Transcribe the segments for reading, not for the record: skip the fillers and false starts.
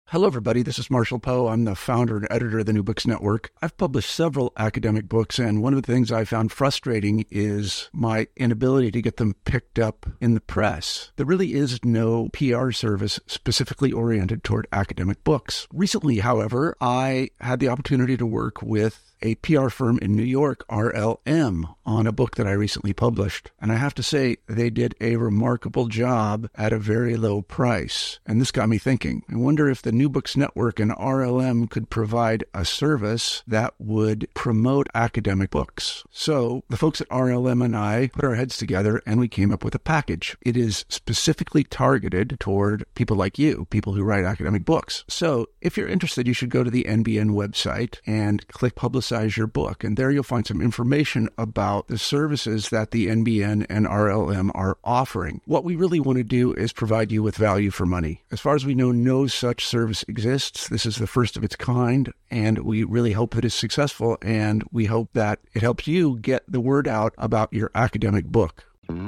Hello, everybody. This is Marshall Poe. I'm the founder and editor of the New Books Network. I've published several academic books, and one of the things I found frustrating is my inability to get them picked up in the press. There really is no PR service specifically oriented toward academic books. Recently, however, I had the opportunity to work with a PR firm in New York, RLM, on a book that I recently published. And I have to say, they did a remarkable job at a very low price. And this got me thinking. I wonder if the New Books Network and RLM could provide a service that would promote academic books. So the folks at RLM and I put our heads together and we came up with a package. It is specifically targeted toward people like you, people who write academic books. So if you're interested, you should go to the NBN website and click Publicize Your Book. And there you'll find some information about the services that the NBN and RLM are offering. What we really want to do is provide you with value for money. As far as we know, no such service exists. This is the first of its kind, and we really hope that it's successful, and we hope that it helps you get the word out about your academic book.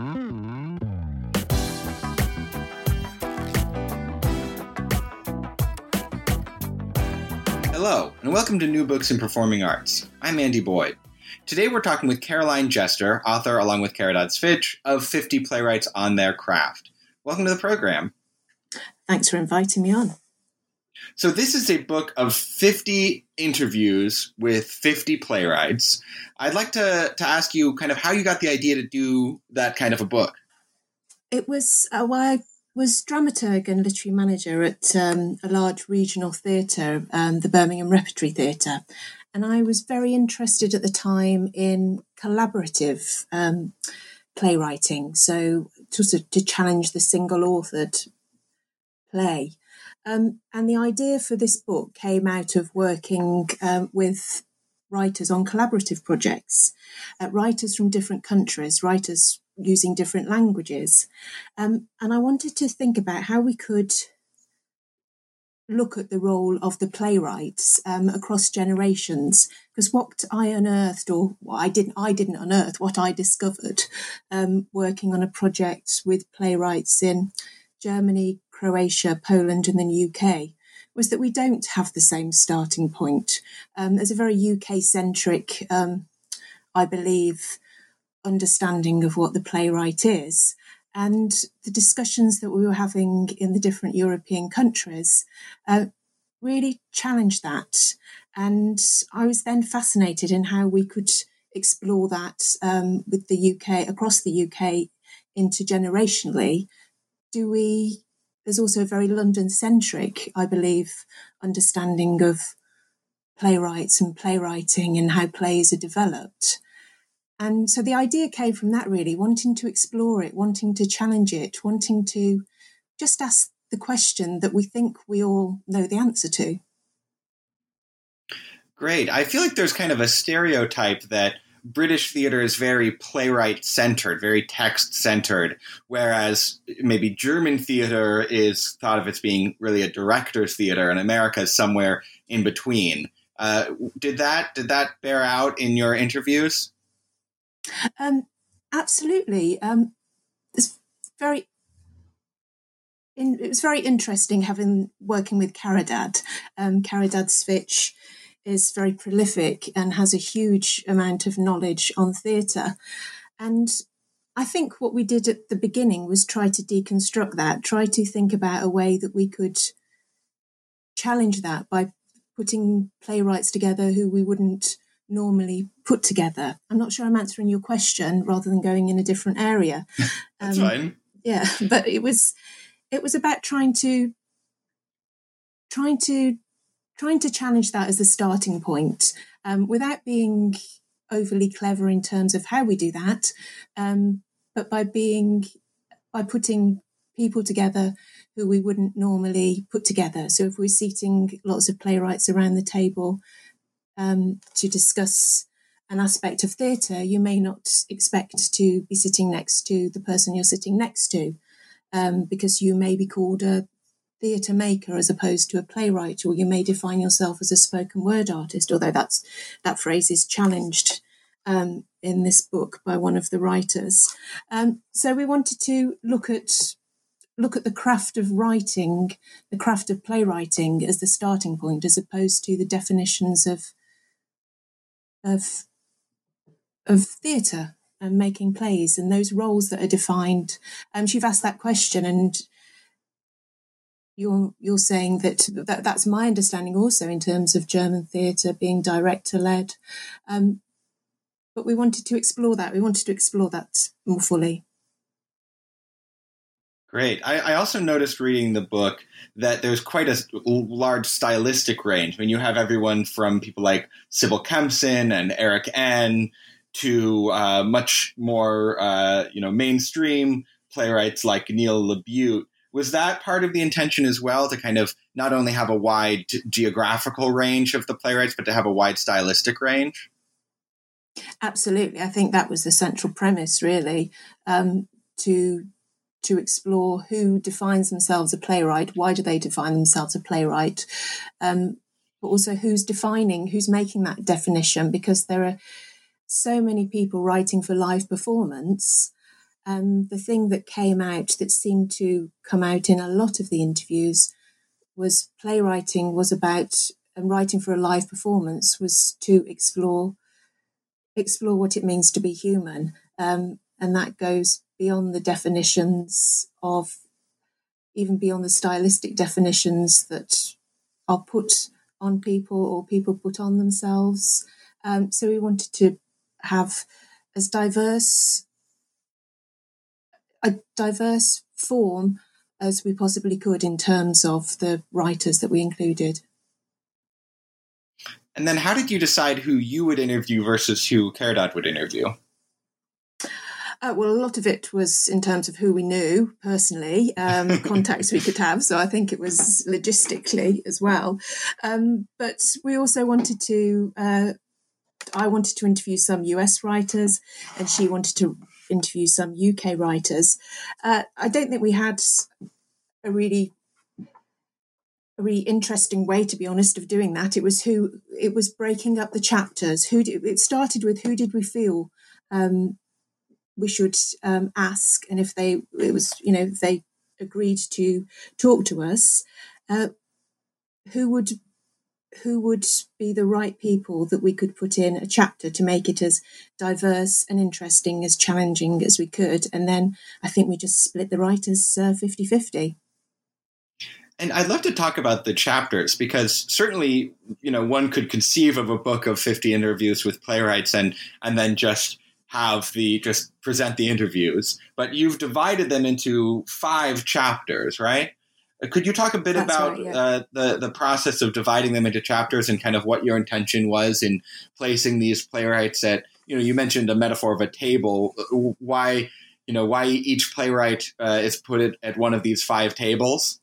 Hello, and welcome to New Books in Performing Arts. I'm Andy Boyd. Today we're talking with Caroline Jester, author along with Caridad Svic, of 50 Playwrights on Their Craft. Welcome to the program. Thanks for inviting me on. So this is a book of 50 interviews with 50 playwrights. I'd like to ask you kind of how you got the idea to do that kind of a book. It was I was dramaturg and literary manager at a large regional theatre, the Birmingham Repertory Theatre. And I was very interested at the time in collaborative playwriting, so to challenge the single-authored play. And the idea for this book came out of working with writers on collaborative projects, writers from different countries, writers using different languages. And I wanted to think about how we could look at the role of the playwrights across generations, because what I unearthed, or what I didn't unearth, what I discovered working on a project with playwrights in Germany, Croatia, Poland and the UK, was that we don't have the same starting point. There's a very UK-centric, I believe, understanding of what the playwright is. And the discussions that we were having in the different European countries really challenged that. And I was then fascinated in how we could explore that with the UK, across the UK, intergenerationally. There's also a very London-centric, I believe, understanding of playwrights and playwriting and how plays are developed. And so the idea came from that, really, wanting to explore it, wanting to challenge it, wanting to just ask the question that we think we all know the answer to. Great. I feel like there's kind of a stereotype that British theater is very playwright-centered, very text-centered, whereas maybe German theater is thought of as being really a director's theater, and America is somewhere in between. Did that bear out in your interviews? Absolutely. It was very interesting working with Caridad. Caridad Svic is very prolific and has a huge amount of knowledge on theatre. And I think what we did at the beginning was try to deconstruct that, try to think about a way that we could challenge that by putting playwrights together who we wouldn't normally put together. I'm not sure I'm answering your question rather than going in a different area. That's fine. Yeah, but it was about trying to challenge that as a starting point, without being overly clever in terms of how we do that, but by putting people together who we wouldn't normally put together. So if we're seating lots of playwrights around the table to discuss an aspect of theatre, you may not expect to be sitting next to the person you're sitting next to, because you may be called a theatre maker as opposed to a playwright, or you may define yourself as a spoken word artist, although that phrase is challenged in this book by one of the writers. So we wanted to look at look at the craft of writing, the craft of playwriting as the starting point, as opposed to the definitions of theatre and making plays and those roles that are defined. You've asked that question, and you're saying that's my understanding also in terms of German theatre being director-led. But we wanted to explore that. We wanted to explore that more fully. Great. I also noticed reading the book that there's quite a large stylistic range. I mean, you have everyone from people like Sybil Kempson and Eric N. to much more, mainstream playwrights like Neil LaBute. Was that part of the intention as well, to kind of not only have a wide geographical range of the playwrights, but to have a wide stylistic range? Absolutely. I think that was the central premise, really, to explore who defines themselves a playwright, why do they define themselves a playwright, but also who's making that definition, because there are so many people writing for live performance. The thing that came out, that seemed to come out in a lot of the interviews, was playwriting was about, and writing for a live performance was to explore what it means to be human. And that goes beyond the definitions even beyond the stylistic definitions that are put on people or people put on themselves. So we wanted to have a diverse form as we possibly could in terms of the writers that we included. And then how did you decide who you would interview versus who Caridad would interview? Well, a lot of it was in terms of who we knew personally, contacts we could have. So I think it was logistically as well. But we also wanted to, I wanted to interview some US writers, and she wanted to interview some UK writers. I don't think we had a really interesting way, to be honest, of doing that. It was breaking up the chapters. It started with who did we feel we should ask, and if they agreed to talk to us, who would be the right people that we could put in a chapter to make it as diverse and interesting, as challenging as we could. And then I think we just split the writers 50-50. And I'd love to talk about the chapters, because certainly, one could conceive of a book of 50 interviews with playwrights and then just present the interviews. But you've divided them into 5 chapters, right? Could you talk a bit about the process of dividing them into chapters and kind of what your intention was in placing these playwrights at, you mentioned a metaphor of a table. Why each playwright is put at one of these 5 tables?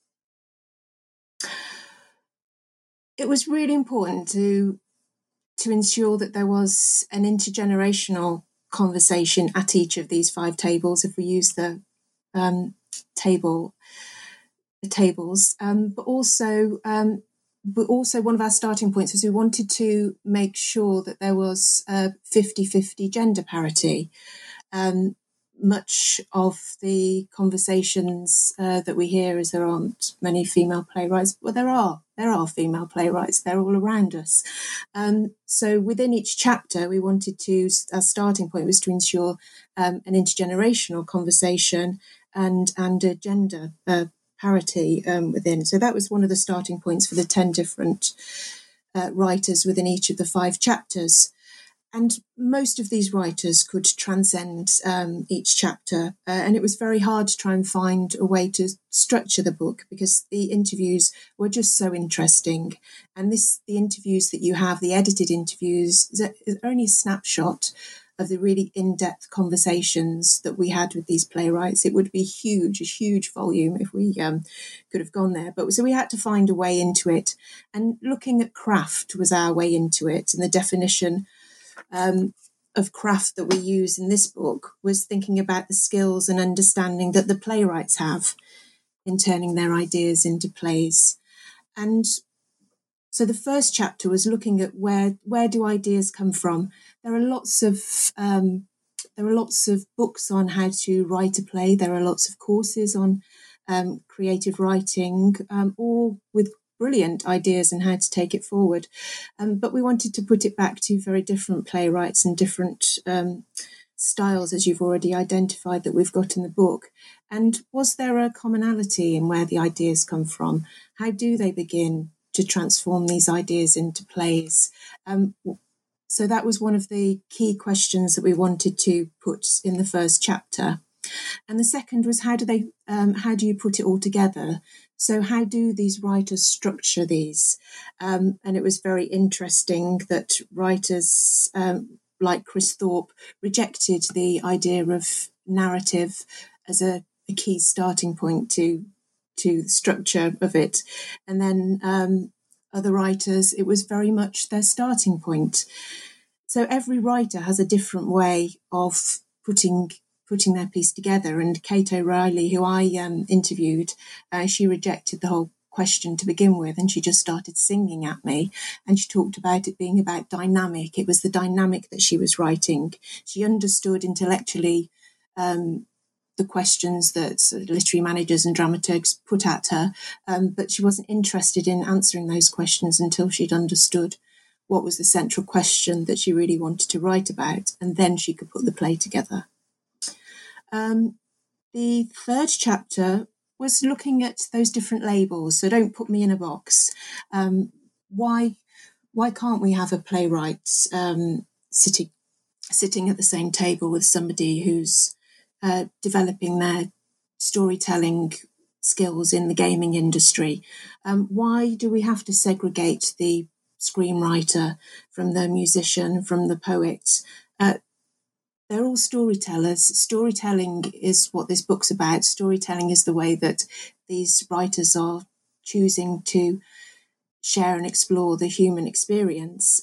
It was really important to ensure that there was an intergenerational conversation at each of these 5 tables, if we use the tables. But also one of our starting points was we wanted to make sure that there was 50-50 gender parity. Much of the conversations that we hear is there aren't many female playwrights. Well, there are female playwrights. They're all around us. So within each chapter, our starting point was to ensure an intergenerational conversation and a gender parity within. So that was one of the starting points for the 10 different writers within each of the 5 chapters. And most of these writers could transcend each chapter. And it was very hard to try and find a way to structure the book, because the interviews were just so interesting. And the interviews that you have, the edited interviews, is only a snapshot of the really in-depth conversations that we had with these playwrights. It would be a huge volume if we could have gone there. But so we had to find a way into it. And looking at craft was our way into it. And the definition of craft that we use in this book was thinking about the skills and understanding that the playwrights have in turning their ideas into plays. And so the first chapter was looking at where do ideas come from. There are lots of books on how to write a play. There are lots of courses on creative writing, all with brilliant ideas on how to take it forward. But we wanted to put it back to very different playwrights and different styles, as you've already identified, that we've got in the book. And was there a commonality in where the ideas come from? How do they begin to transform these ideas into plays? So that was one of the key questions that we wanted to put in the first chapter. And the second was how do you put it all together? So how do these writers structure these? And it was very interesting that writers like Chris Thorpe rejected the idea of narrative as a key starting point to the structure of it. And then other writers, it was very much their starting point. So every writer has a different way of putting their piece together. And Kate O'Reilly, who I interviewed, she rejected the whole question to begin with, and she just started singing at me, and she talked about it being about dynamic. It was the dynamic that she was writing. She understood intellectually the questions that literary managers and dramaturgs put at her, but she wasn't interested in answering those questions until she'd understood what was the central question that she really wanted to write about, and then she could put the play together. The third chapter was looking at those different labels. So don't put me in a box. Why can't we have a playwright sitting at the same table with somebody who's developing their storytelling skills in the gaming industry? Why do we have to segregate the screenwriter from the musician, from the poet? They're all storytellers. Storytelling is what this book's about. Storytelling is the way that these writers are choosing to share and explore the human experience.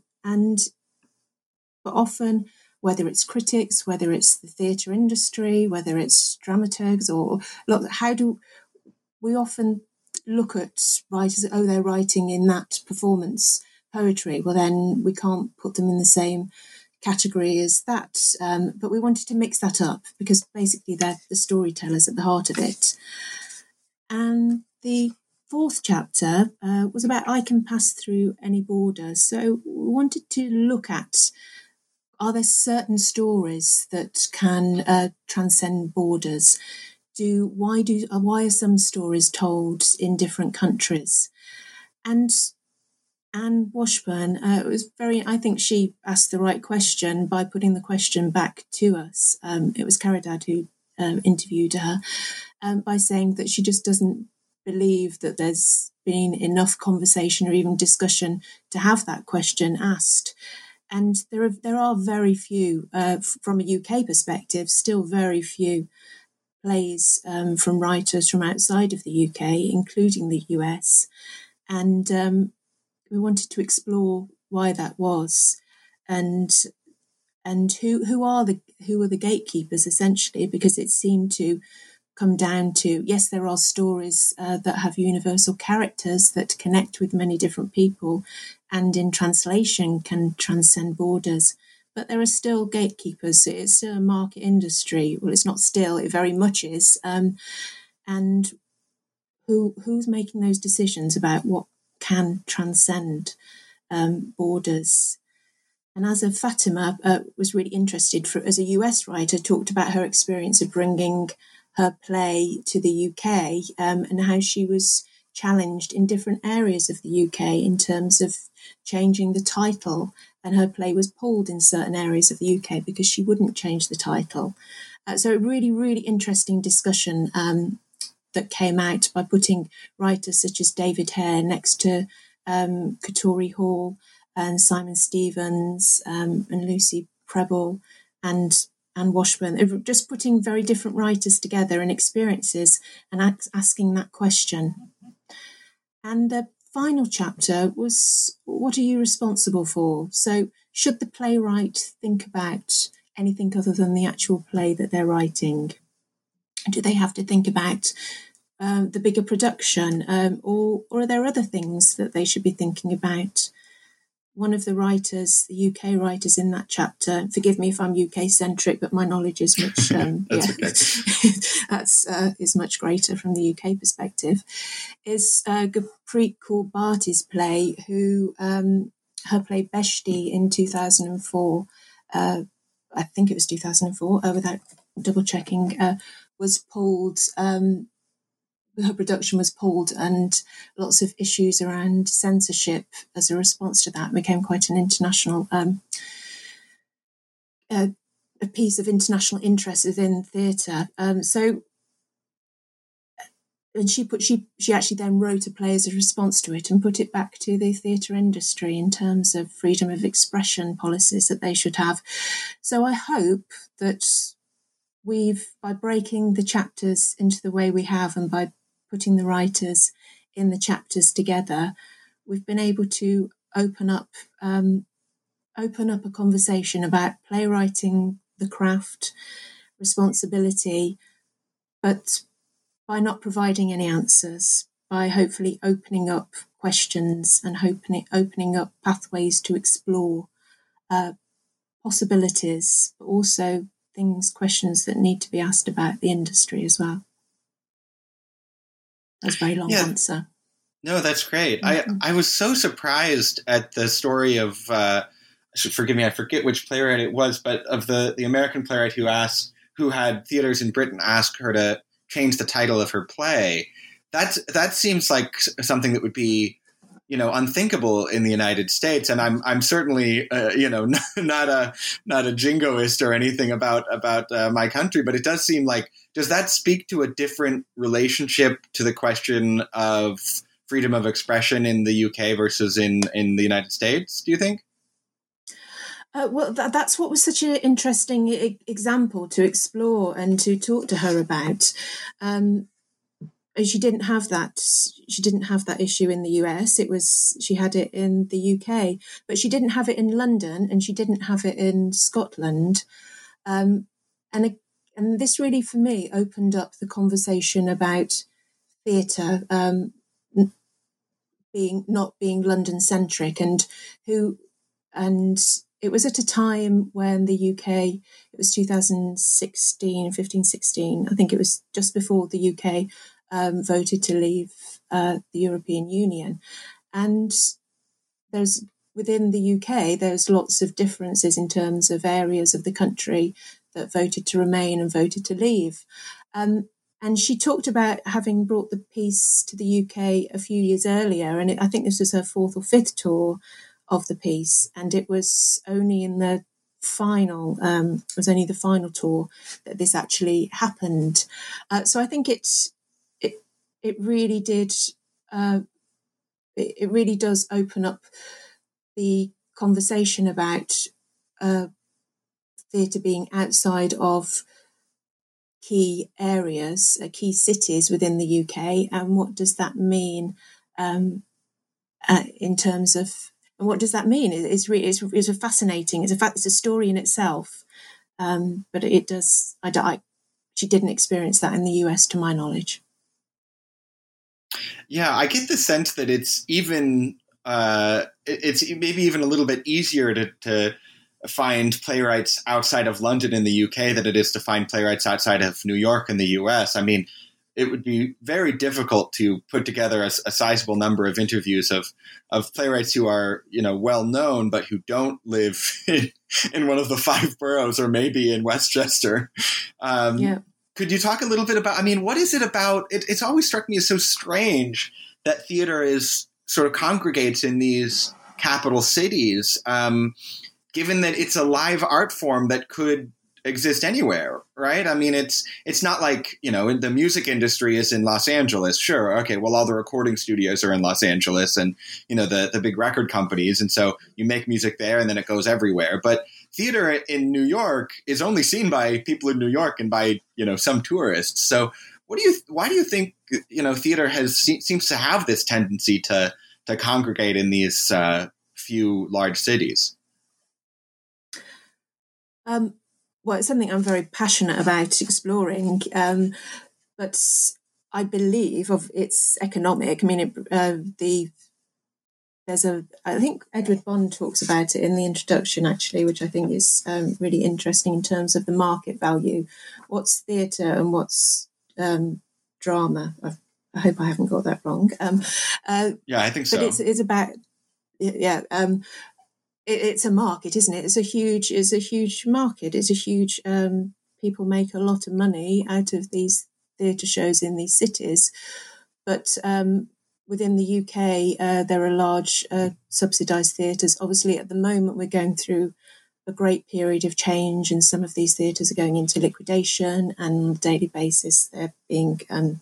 But often, whether it's critics, whether it's the theatre industry, whether it's dramaturgs, or look, how do we often look at writers? Oh, they're writing in that performance poetry. Well, then we can't put them in the same category as that, but we wanted to mix that up because basically they're the storytellers at the heart of it. And the fourth chapter was about I Can Pass Through Any Border. So we wanted to look at, are there certain stories that can transcend borders? Why are some stories told in different countries? And Anne Washburn, I think she asked the right question by putting the question back to us. It was Caridad who interviewed her by saying that she just doesn't believe that there's been enough conversation or even discussion to have that question asked. And there are very few, from a UK perspective, still very few plays from writers from outside of the UK, including the US. And we wanted to explore why that was, and who are the gatekeepers essentially, because it seemed to come down to, yes, there are stories that have universal characters that connect with many different people, and in translation can transcend borders. But there are still gatekeepers. It's still a market industry. Well, it's not still; it very much is. And who's making those decisions about what can transcend borders? And as Fatima was really interested, as a US writer, talked about her experience of bringing her play to the UK and how she was challenged in different areas of the UK in terms of changing the title, and her play was pulled in certain areas of the UK because she wouldn't change the title. So a really, really interesting discussion that came out by putting writers such as David Hare next to Katori Hall and Simon Stevens and Lucy Prebble and Anne Washburn, just putting very different writers together and experiences and asking that question. And the final chapter was, what are you responsible for? So should the playwright think about anything other than the actual play that they're writing? Do they have to think about the bigger production, or are there other things that they should be thinking about? one of the writers, the UK writers in that chapter, forgive me if I'm UK centric, but my knowledge is much that's is much greater from the UK perspective, is Gurpreet Kaur Bharti's play, who her play Beshti in 2004, I think it was 2004, without double checking, was pulled. Her production was pulled, and lots of issues around censorship as a response to that became quite an international a piece of international interest within theatre. And she actually then wrote a play as a response to it and put it back to the theatre industry in terms of freedom of expression policies that they should have. So I hope that by breaking the chapters into the way we have, and by putting the writers in the chapters together, we've been able to open up a conversation about playwriting, the craft, responsibility, but by not providing any answers, by hopefully opening up questions and opening up pathways to explore possibilities, but also questions that need to be asked about the industry as well. That's a very long answer. No, that's great. Mm-hmm. I was so surprised at the story of, forgive me, I forget which playwright it was, but of the American playwright who had theaters in Britain ask her to change the title of her play. That seems like something that would be, unthinkable in the United States. And I'm certainly, not a jingoist or anything about my country, but it does seem like, does that speak to a different relationship to the question of freedom of expression in the UK versus in the United States, do you think? Well, that's what was such an interesting example to explore and to talk to her about. She didn't have that. She didn't have that issue in the US. She had it in the UK, but she didn't have it in London, and she didn't have it in Scotland. And this really, for me, opened up the conversation about theatre not being London centric, and it was at a time when the UK, it was 2016, I think it was just before the UK voted to leave the European Union. And within the UK, there's lots of differences in terms of areas of the country that voted to remain and voted to leave. And she talked about having brought the piece to the UK a few years earlier, and I think this was her fourth or fifth tour of the piece, and it was only in the final tour that this actually happened. So I think it really did. It really does open up the conversation about theatre being outside of key areas, key cities within the UK, and what does that mean in terms of, and what does that mean? It's a fascinating. It's a story in itself, but it does. She didn't experience that in the US, to my knowledge. Yeah, I get the sense that it's even it's maybe even a little bit easier to find playwrights outside of London in the UK than it is to find playwrights outside of New York in the US. I mean, it would be very difficult to put together a sizable number of interviews of playwrights who are, well known, but who don't live in one of the 5 boroughs, or maybe in Westchester. Could you talk a little bit about, what is it about? It's always struck me as so strange that theater sort of congregates in these capital cities, given that it's a live art form that could exist anywhere, right? It's not like, the music industry is in Los Angeles. Sure. Okay. Well, all the recording studios are in Los Angeles, and, the big record companies. And so you make music there and then it goes everywhere. But theater in New York is only seen by people in New York and by, some tourists. So why do you think, theater seems to have this tendency to congregate in these few large cities? Well, it's something I'm very passionate about exploring, but I believe it's economic. The I think Edward Bond talks about it in the introduction, actually, which I think is really interesting in terms of the market value. What's theatre and what's drama? I hope I haven't got that wrong. Yeah, I think so. But it's about, it's a market, isn't it? It's a huge market. It's a huge, people make a lot of money out of these theatre shows in these cities. But within the UK, there are large subsidised theatres. Obviously, at the moment, we're going through a great period of change, and some of these theatres are going into liquidation, and on a daily basis, they're being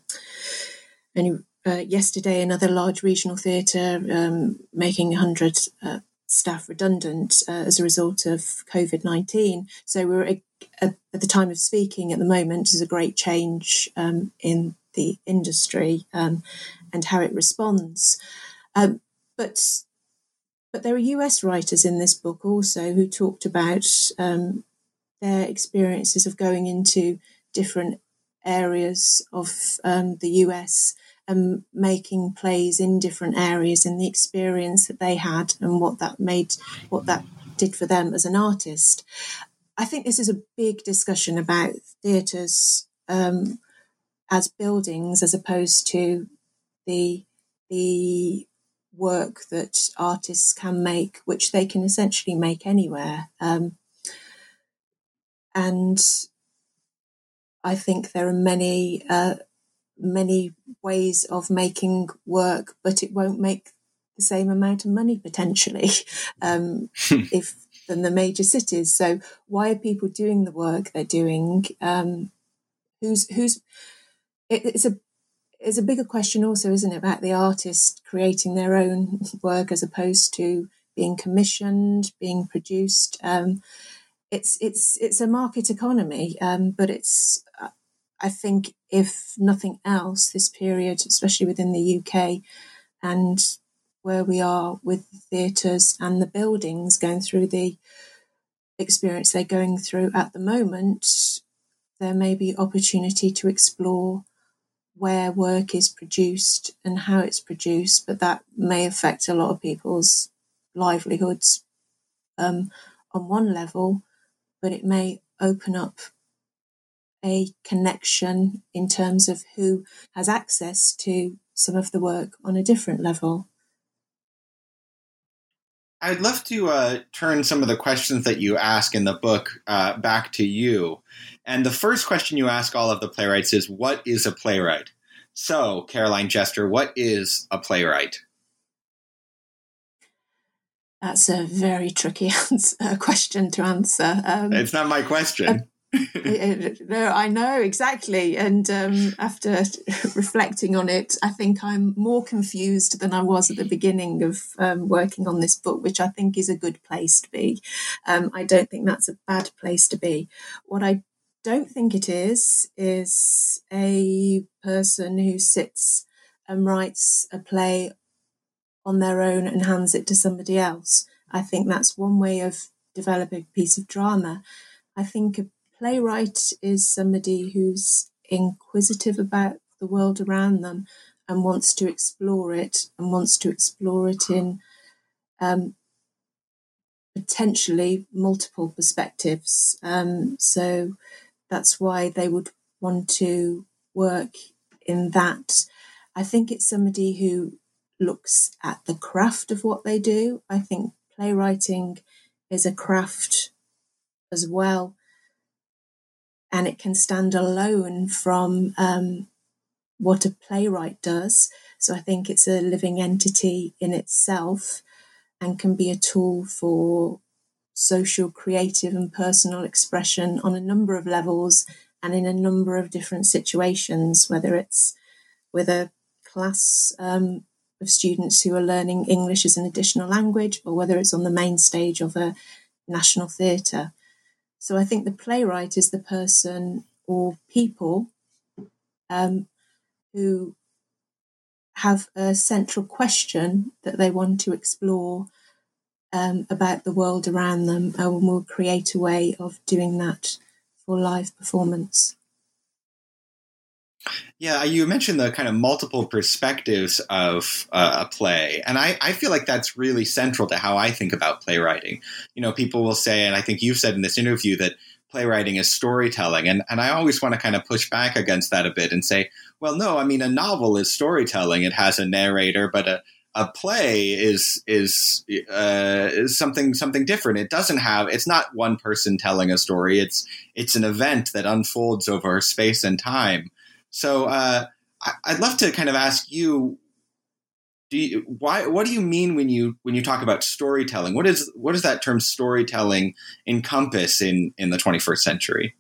yesterday, another large regional theatre making 100 staff redundant as a result of COVID-19. So we're at the time of speaking at the moment, there's a great change in the industry and how it responds. But there are US writers in this book also who talked about their experiences of going into different areas of the US and making plays in different areas, and the experience that they had and what that did for them as an artist. I think this is a big discussion about theatres as buildings, as opposed to the work that artists can make, which they can essentially make anywhere. And I think there are many ways of making work, but it won't make the same amount of money potentially than the major cities. So why are people doing the work they're doing? It's a bigger question also, isn't it, about the artist creating their own work as opposed to being commissioned, being produced. It's a market economy, but it's, I think, if nothing else, this period, especially within the UK and where we are with the theatres and the buildings going through the experience they're going through at the moment, there may be opportunity to explore where work is produced and how it's produced, but that may affect a lot of people's livelihoods on one level, but it may open up a connection in terms of who has access to some of the work on a different level. I'd love to turn some of the questions that you ask in the book back to you. And the first question you ask all of the playwrights is, what is a playwright? So, Caroline Jester, what is a playwright? That's a very tricky question to answer. It's not my question. No, I know, exactly. And after reflecting on it, I think I'm more confused than I was at the beginning of working on this book, which I think is a good place to be. I don't think that's a bad place to be. What I don't think it is a person who sits and writes a play on their own and hands it to somebody else. I think that's one way of developing a piece of drama. I think a playwright is somebody who's inquisitive about the world around them and wants to explore it in potentially multiple perspectives. So that's why they would want to work in that. I think it's somebody who looks at the craft of what they do. I think playwriting is a craft as well, and it can stand alone from what a playwright does. So I think it's a living entity in itself and can be a tool for social, creative and personal expression on a number of levels and in a number of different situations, whether it's with a class of students who are learning English as an additional language or whether it's on the main stage of a national theatre. So I think the playwright is the person or people who have a central question that they want to explore about the world around them, and will create a way of doing that for live performance. Yeah, you mentioned the kind of multiple perspectives of a play, and I feel like that's really central to how I think about playwriting. People will say, and I think you've said in this interview, that playwriting is storytelling, and I always want to kind of push back against that a bit and say, well, no, I mean, a novel is storytelling. It has a narrator, but a play is something different. It's not one person telling a story. It's an event that unfolds over space and time. So I'd love to kind of ask you, what do you mean when you talk about storytelling? What does that term storytelling encompass in the 21st century?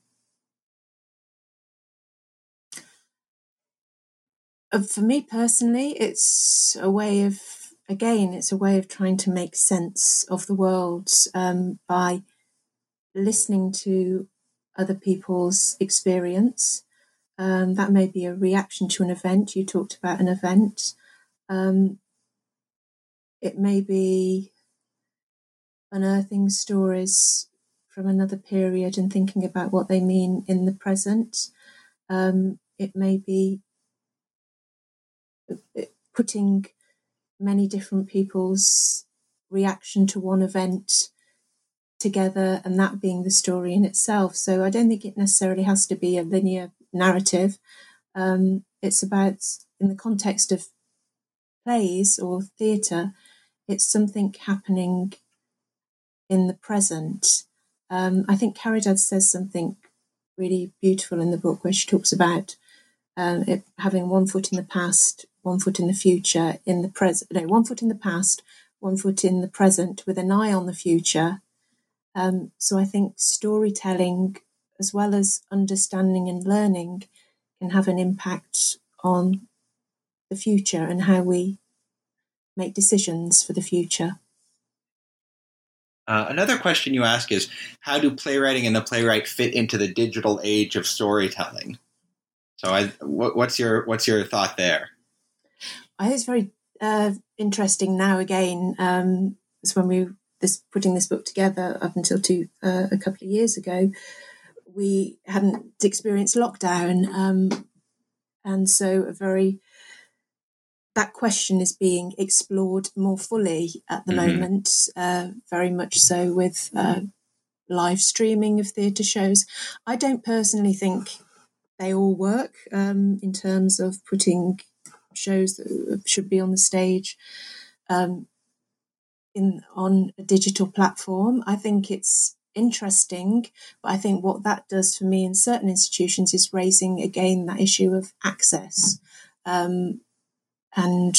For me personally, it's a way of trying to make sense of the world by listening to other people's experience. That may be a reaction to an event. You talked about an event. It may be unearthing stories from another period and thinking about what they mean in the present. It may be putting many different people's reaction to one event together, and that being the story in itself. So I don't think it necessarily has to be a linear narrative. It's about, in the context of plays or theatre, it's something happening in the present. I think Caridad says something really beautiful in the book where she talks about it having one foot in the past, one foot in the future, in the present. No, one foot in the past, one foot in the present, with an eye on the future. So I think storytelling, as well as understanding and learning, can have an impact on the future and how we make decisions for the future. Another question you ask is, how do playwriting and the playwright fit into the digital age of storytelling? So what's your thought there? I think it's very interesting now again. It's when putting this book together up until a couple of years ago, we hadn't experienced lockdown. And so that question is being explored more fully at the moment, very much so with live streaming of theatre shows. I don't personally think they all work in terms of putting shows that should be on the stage on a digital platform. I think it's interesting, but I think what that does for me in certain institutions is raising again that issue of access. And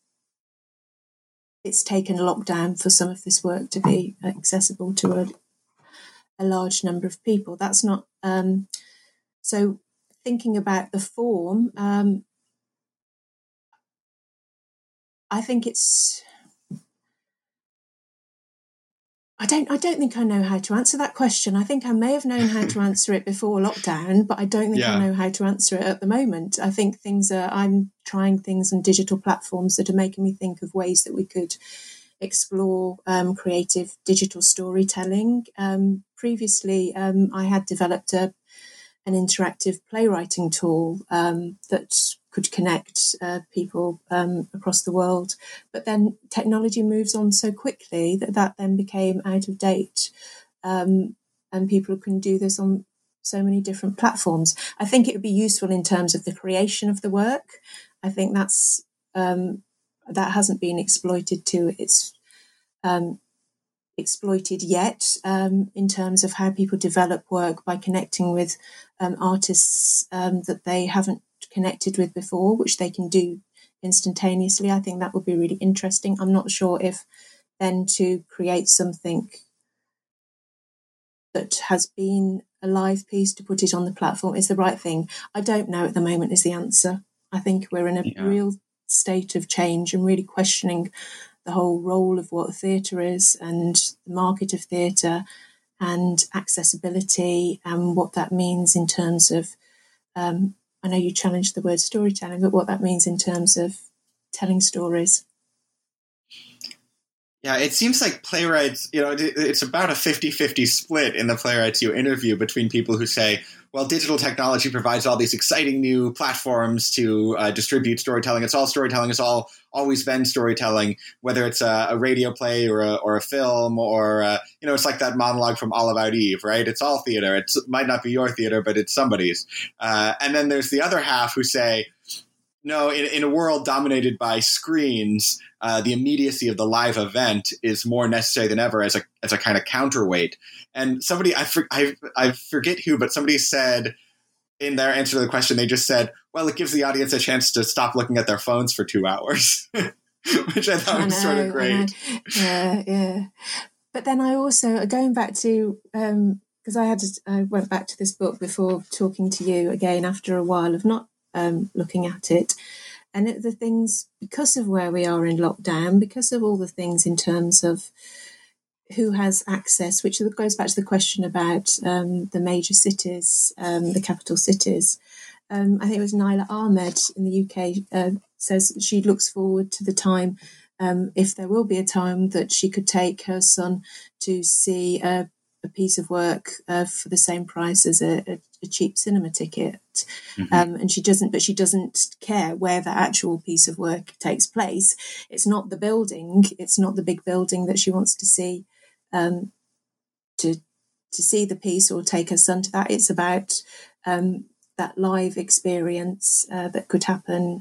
it's taken lockdown for some of this work to be accessible to a large number of people. That's not so. Thinking about the form, I think it's. I don't think I know how to answer that question. I think I may have known how to answer it before lockdown, but I don't think I know how to answer it at the moment. I think I'm trying things on digital platforms that are making me think of ways that we could explore creative digital storytelling. Previously, I had developed an interactive playwriting tool that could connect people across the world. But then technology moves on so quickly that then became out of date. And people can do this on so many different platforms. I think it would be useful in terms of the creation of the work. I think that's that hasn't been exploited to its exploited yet in terms of how people develop work by connecting with artists that they haven't connected with before, which they can do instantaneously. I think that would be really interesting. I'm not sure if then to create something that has been a live piece, to put it on the platform, is the right thing. I don't know at the moment is the answer. I think we're in a real state of change and really questioning the whole role of what theatre is and the market of theatre and accessibility and what that means in terms of, I know you challenged the word storytelling, but what that means in terms of telling stories. Yeah, it seems like playwrights, it's about a 50-50 split in the playwrights you interview between people who say, well, digital technology provides all these exciting new platforms to distribute storytelling. It's all storytelling. It's all always been storytelling, whether it's a radio play or a film or, it's like that monologue from All About Eve, right? It's all theater. It might not be your theater, but it's somebody's. And then there's the other half who say, no, in a world dominated by screens, the immediacy of the live event is more necessary than ever as a kind of counterweight. And somebody, I forget who, but somebody said in their answer to the question, they just said, well, it gives the audience a chance to stop looking at their phones for 2 hours, which I thought was sort of great. Yeah. But then I also, going back to, because I went back to this book before talking to you again after a while of not looking at it. And the things, because of where we are in lockdown, because of all the things in terms of who has access, which goes back to the question about the major cities, the capital cities. I think it was Naila Ahmed in the UK says she looks forward to the time, if there will be a time, that she could take her son to see a piece of work for the same price as a cheap cinema ticket. Mm-hmm. And she doesn't care where the actual piece of work takes place. It's not the building. It's not the big building that she wants to see, to see the piece or take her son to that. It's about that live experience that could happen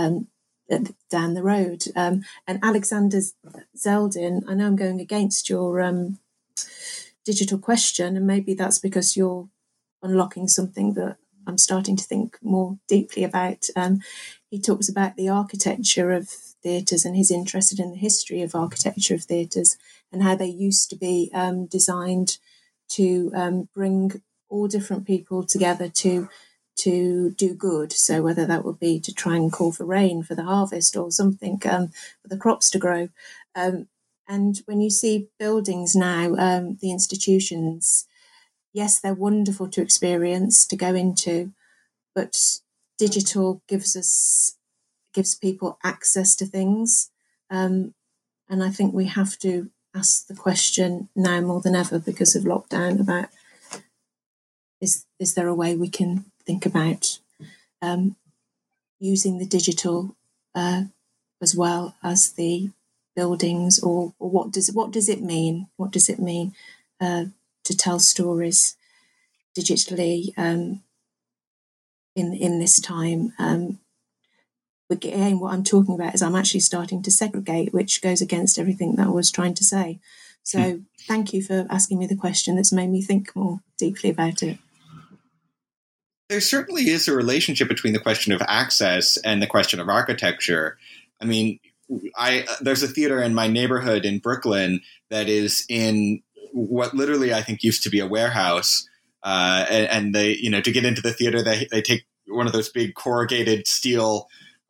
down the road. And Alexander Zeldin, I know I'm going against your digital question, and maybe that's because you're unlocking something that I'm starting to think more deeply about. He talks about the architecture of theatres, and he's interested in the history of architecture of theatres and how they used to be designed to bring all different people together to do good. So whether that would be to try and call for rain for the harvest or something for the crops to grow. And when you see buildings now, the institutions, yes, they're wonderful to experience, to go into, but digital gives people access to things. And I think we have to ask the question now more than ever because of lockdown about, is there a way we can think about using the digital as well as the buildings, or what does it mean? What does it mean to tell stories digitally in this time? Again, what I'm talking about is I'm actually starting to segregate, which goes against everything that I was trying to say. So thank you for asking me the question that's made me think more deeply about it. There certainly is a relationship between the question of access and the question of architecture. I mean, there's a theater in my neighborhood in Brooklyn that is in what literally I think used to be a warehouse. And they, to get into the theater, they take one of those big corrugated steel,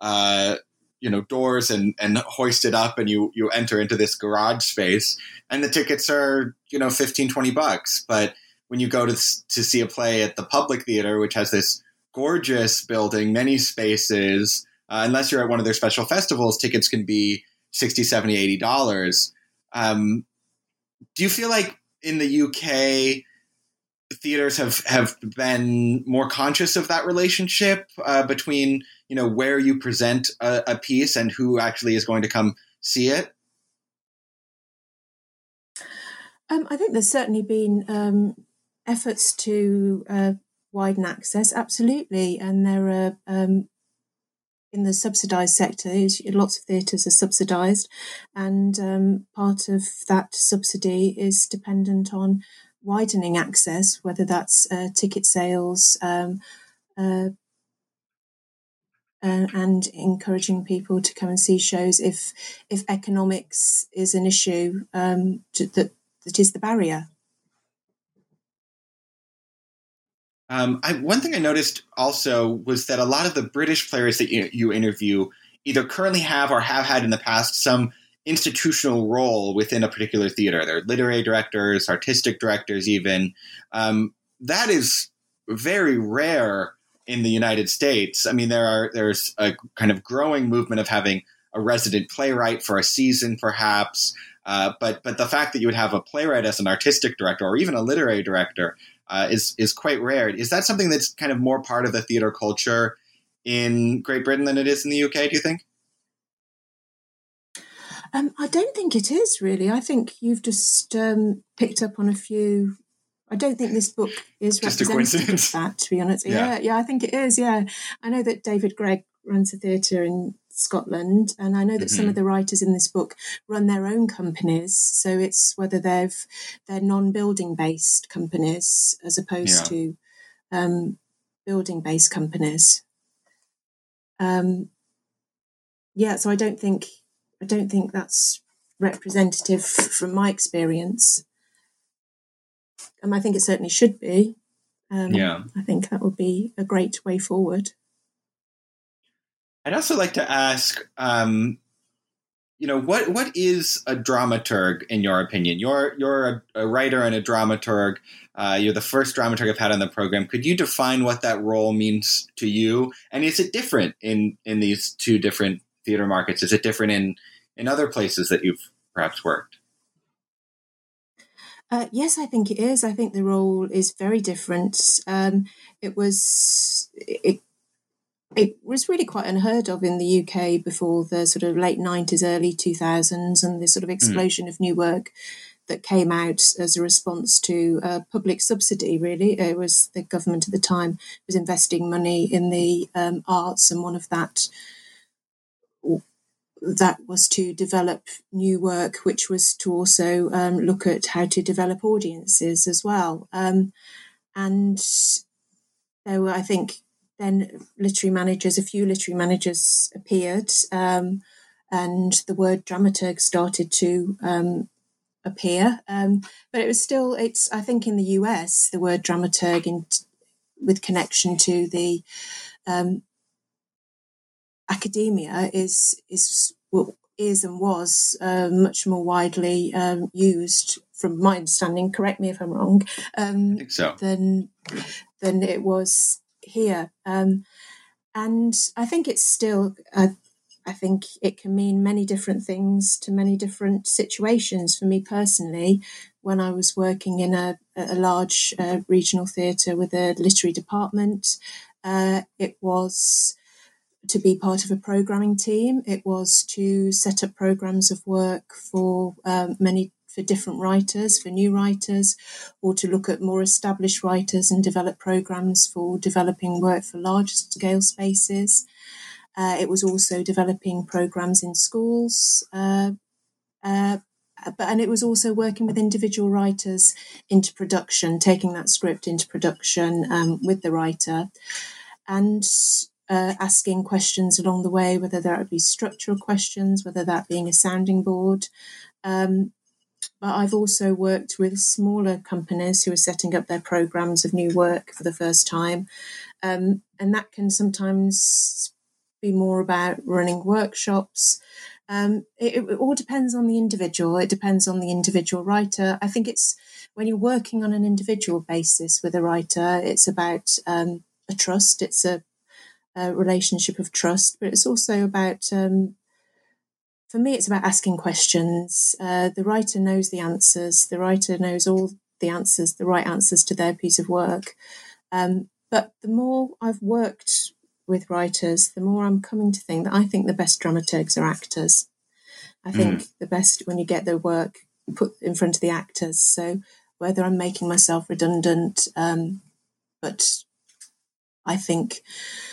doors and hoist it up, and you enter into this garage space, and the tickets are, $15-20. But when you go to see a play at the Public Theater, which has this gorgeous building, many spaces, unless you're at one of their special festivals, tickets can be $60, $70, $80. Do you feel like in the UK, theaters have been more conscious of that relationship between, where you present a piece and who actually is going to come see it? I think there's certainly been efforts to widen access, absolutely. And there are, in the subsidised sector, lots of theatres are subsidised, and part of that subsidy is dependent on widening access, whether that's ticket sales and encouraging people to come and see shows if economics is an issue that is the barrier. One thing I noticed also was that a lot of the British players that you interview either currently have or have had in the past some institutional role within a particular theater. They're literary directors, artistic directors even. That is very rare in the United States. I mean, there's a kind of growing movement of having a resident playwright for a season, perhaps. But the fact that you would have a playwright as an artistic director or even a literary director is quite rare. Is that something that's kind of more part of the theater culture in Great Britain than it is in the UK, do you think? I don't think it is, really. I think you've just picked up on a few. I don't think this book is just representative of that, to be honest. Yeah, I think it is, yeah. I know that David Gregg runs a theatre in Scotland, and I know that some of the writers in this book run their own companies, so it's whether they're non-building based companies as opposed to building based companies. So I don't think that's representative from my experience. I think it certainly should be. I think that would be a great way forward. I'd also like to ask, what is a dramaturg in your opinion? You're a writer and a dramaturg. You're the first dramaturg I've had on the program. Could you define what that role means to you? And is it different in these two different theater markets? Is it different in other places that you've perhaps worked? Yes, I think it is. I think the role is very different. It was really quite unheard of in the UK before the sort of late 90s, early 2000s, and the sort of explosion of new work that came out as a response to public subsidy, really. It was the government at the time was investing money in the arts, and one of that was to develop new work, which was to also look at how to develop audiences as well. And there were, I think, then a few literary managers appeared, and the word dramaturg started to appear. But it was still, I think in the US, the word dramaturg with connection to the academia is and was much more widely used, from my understanding. Correct me if I'm wrong. I think so. Than it was here, and I think it's still. I think it can mean many different things to many different situations. For me personally, when I was working in a large regional theatre with a literary department, it was to be part of a programming team. It was to set up programs of work for different writers, for new writers, or to look at more established writers and develop programs for developing work for larger scale spaces. It was also developing programs in schools, and it was also working with individual writers into production, taking that script into production with the writer, and asking questions along the way, whether that be structural questions, whether that being a sounding board. But I've also worked with smaller companies who are setting up their programs of new work for the first time. And that can sometimes be more about running workshops. It all depends on the individual. It depends on the individual writer. I think it's when you're working on an individual basis with a writer, it's about a trust. It's a relationship of trust, but it's also about, for me, it's about asking questions. The writer knows the answers. The writer knows all the answers, the right answers to their piece of work. But the more I've worked with writers, the more I'm coming to think that I think the best dramaturgs are actors. I think the best when you get their work put in front of the actors. So whether I'm making myself redundant, but I think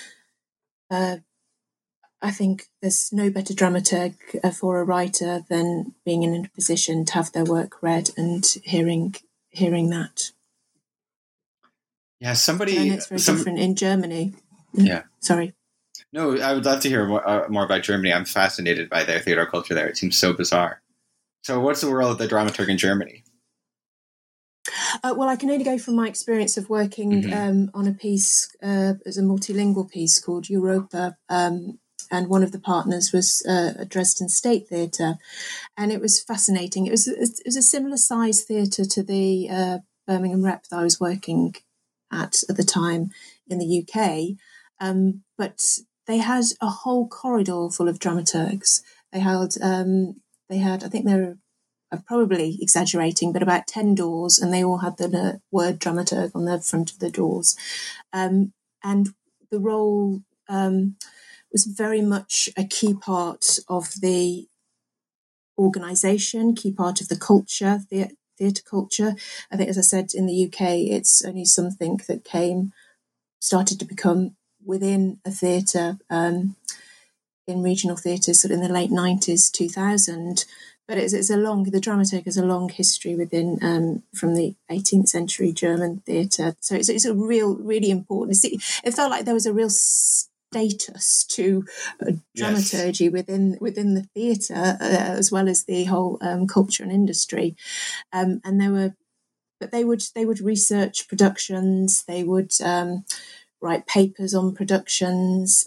there's no better dramaturg for a writer than being in a position to have their work read and hearing that. Yeah, somebody. And it's very different in Germany. Yeah. Sorry. No, I would love to hear more about Germany. I'm fascinated by their theater culture there. It seems so bizarre. So, what's the role of the dramaturg in Germany? Well, I can only go from my experience of working on a piece as a multilingual piece called Europa, and one of the partners was a Dresden State Theatre, and it was fascinating. It was a similar size theatre to the Birmingham Rep that I was working at the time in the UK, but they had a whole corridor full of dramaturgs. They had I think there were probably exaggerating, but about 10 doors, and they all had the word dramaturg on the front of the doors. And the role was very much a key part of the organisation, key part of the culture, theatre culture. I think, as I said, in the UK, it's only something that started to become within a theatre, in regional theatres sort of in the late 90s, 2000. But the dramaturg has a long history within, from the 18th century German theatre. So it's a really important. It felt like there was a real status to dramaturgy within the theatre, as well as the whole culture and industry. And they would research productions. They would write papers on productions,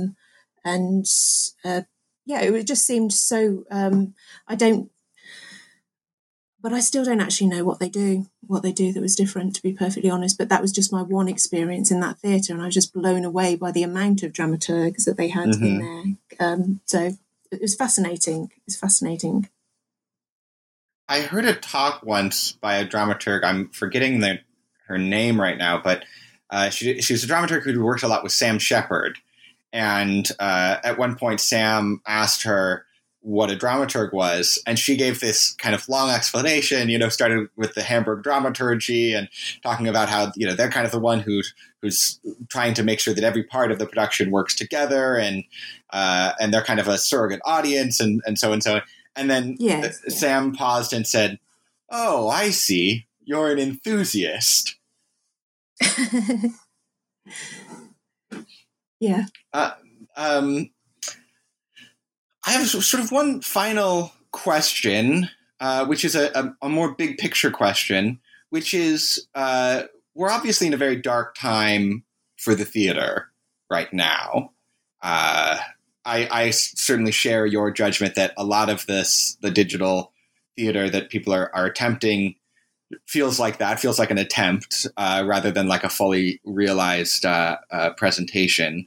it just seemed so. But I still don't actually know what they do that was different, to be perfectly honest. But that was just my one experience in that theatre, and I was just blown away by the amount of dramaturgs that they had in there. So it was fascinating. It's fascinating. I heard a talk once by a dramaturg. I'm forgetting her name right now, but she was a dramaturg who worked a lot with Sam Shepard. And at one point, Sam asked her what a dramaturg was, and she gave this kind of long explanation, started with the Hamburg dramaturgy and talking about how, they're kind of the one who's trying to make sure that every part of the production works together, and they're kind of a surrogate audience, and so and so. And then Sam paused and said, "Oh, I see. You're an enthusiast." Yeah. I have sort of one final question, which is a more big picture question, which is we're obviously in a very dark time for the theater right now. I certainly share your judgment that a lot of the digital theater that people are attempting feels like an attempt rather than like a fully realized presentation.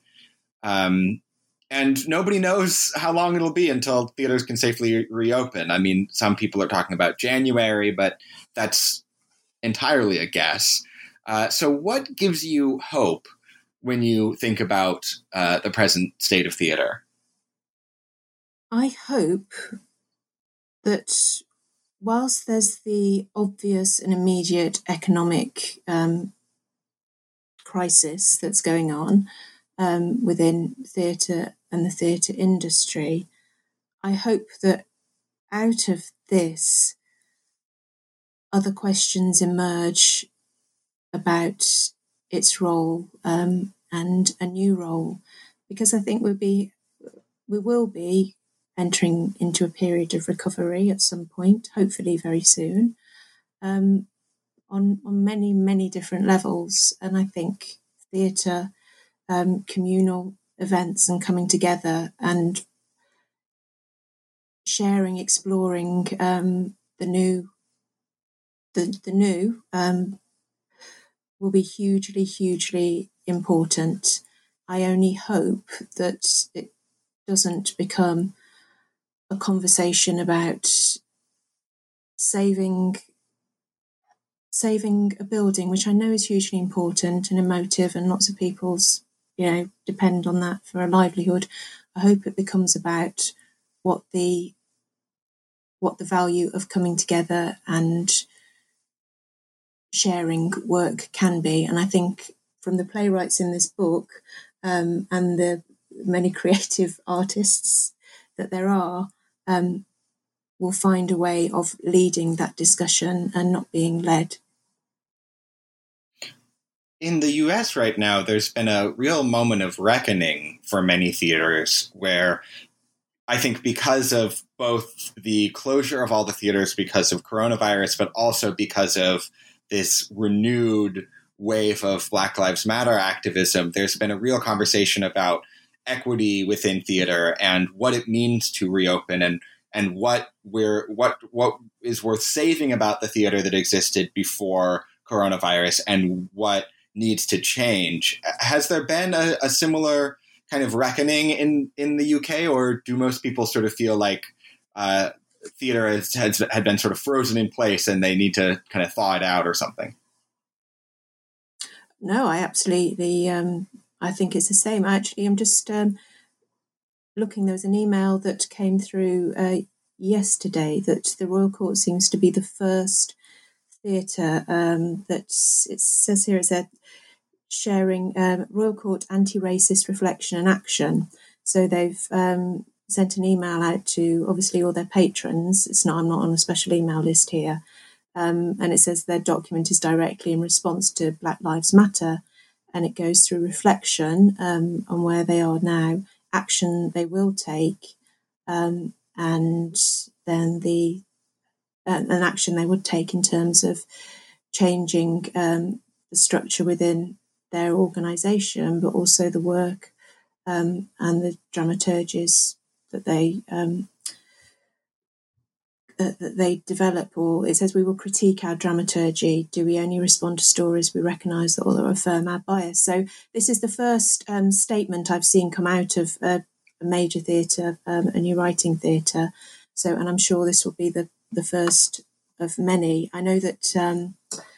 And nobody knows how long it'll be until theaters can safely reopen. I mean, some people are talking about January, but that's entirely a guess. So what gives you hope when you think about the present state of theater? I hope that whilst there's the obvious and immediate economic crisis that's going on within theatre and the theatre industry, I hope that out of this, other questions emerge about its role and a new role, because I think we will be entering into a period of recovery at some point, hopefully very soon, on many, many different levels. And I think theatre, communal events and coming together and sharing, exploring the new will be hugely, hugely important. I only hope that it doesn't become a conversation about saving a building, which I know is hugely important and emotive, and lots of people's depend on that for a livelihood. I hope it becomes about what the value of coming together and sharing work can be. And I think from the playwrights in this book and the many creative artists that there are, will find a way of leading that discussion and not being led. In the US right now, there's been a real moment of reckoning for many theaters where I think because of both the closure of all the theaters because of coronavirus, but also because of this renewed wave of Black Lives Matter activism, there's been a real conversation about equity within theater and what it means to reopen and what is worth saving about the theater that existed before coronavirus and what needs to change. Has there been a similar kind of reckoning in the UK, or do most people sort of feel like theater had been sort of frozen in place and they need to kind of thaw it out or something. No, I absolutely, I think it's the same. Actually, I'm just looking, there was an email that came through yesterday that the Royal Court seems to be the first theatre that, it says here, it's a sharing Royal Court anti-racist reflection and action. So they've sent an email out to obviously all their patrons. I'm not on a special email list here. And it says their document is directly in response to Black Lives Matter, and it goes through reflection on where they are now, action they will take, and then an action they would take in terms of changing the structure within their organisation, but also the work and the dramaturgies that they develop. Or it says, we will critique our dramaturgy. Do we only respond to stories we recognise or affirm our bias? So this is the first statement I've seen come out of a major theatre, a new writing theatre. So, and I'm sure this will be the first of many. I know that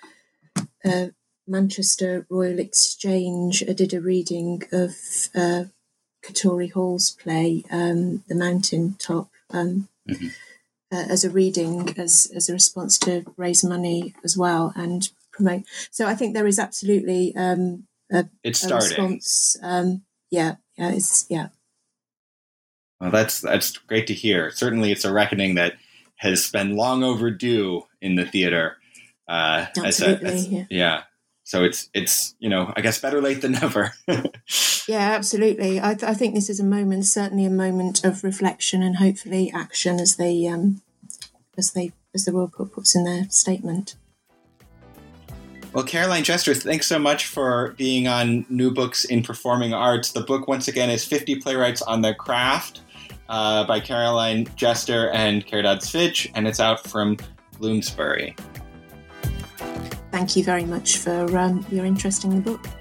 Manchester Royal Exchange did a reading of Katori Hall's play, The Mountain Top, as a reading, as a response to raise money as well and promote. So I think there is absolutely it's starting. A response. Well, that's great to hear. Certainly, it's a reckoning that has been long overdue in the theater. Absolutely, yeah. So it's I guess better late than never. Yeah, absolutely. I think this is certainly a moment of reflection and hopefully action, as the Royal Court puts in their statement. Well, Caroline Jester, thanks so much for being on New Books in Performing Arts. The book, once again, is 50 Playwrights on the Craft by Caroline Jester and Caridad Fitch, and it's out from Bloomsbury. Thank you very much for your interest in the book.